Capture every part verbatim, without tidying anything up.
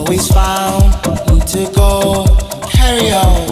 always found need to go carry on.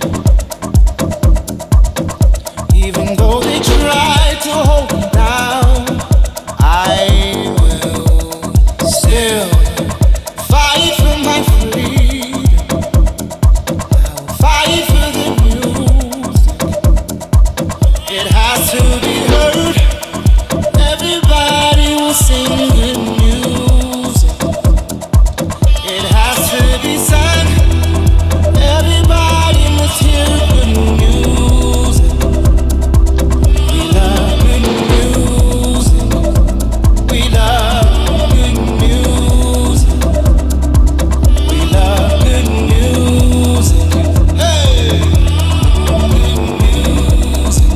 Even though they try to hold me down, I will still fight for my freedom. I'll fight for the music. It has to be heard. Everybody will sing good music. It has to be sung. Everybody must hear good music. We love good music. We love good music. We love good music. Hey! Good music.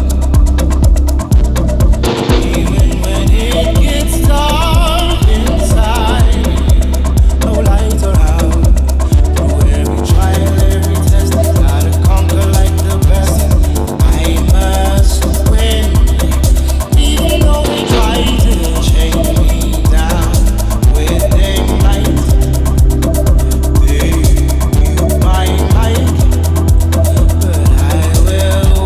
Even when it gets dark inside, no lights are out. Through every trial, every test, gotta conquer like the best. I must win. Even though they try to chain me down with their might, they use my might, but I will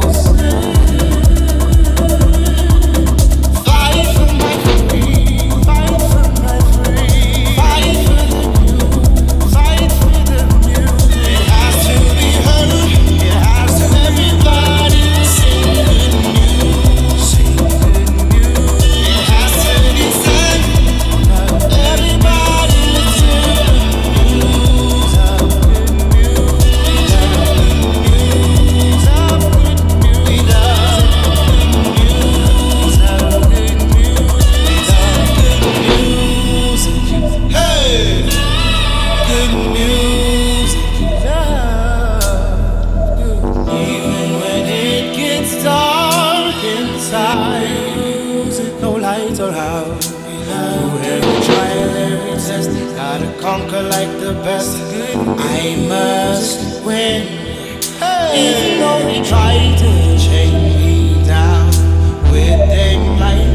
fight for my free, fight for my free, fight for the new, fight for the new. It has to be heard. It has to. Everybody sing good news, sing good news. It has to be said. Everybody listen to the news of good news. We love good news of good news. We love good news of good news. We love good music. Hey, good music. Love good. Even when it gets dark inside, no lights are out. Through every trial, every test, gotta conquer like the best. I must win. Even though they try to chain me down with their might,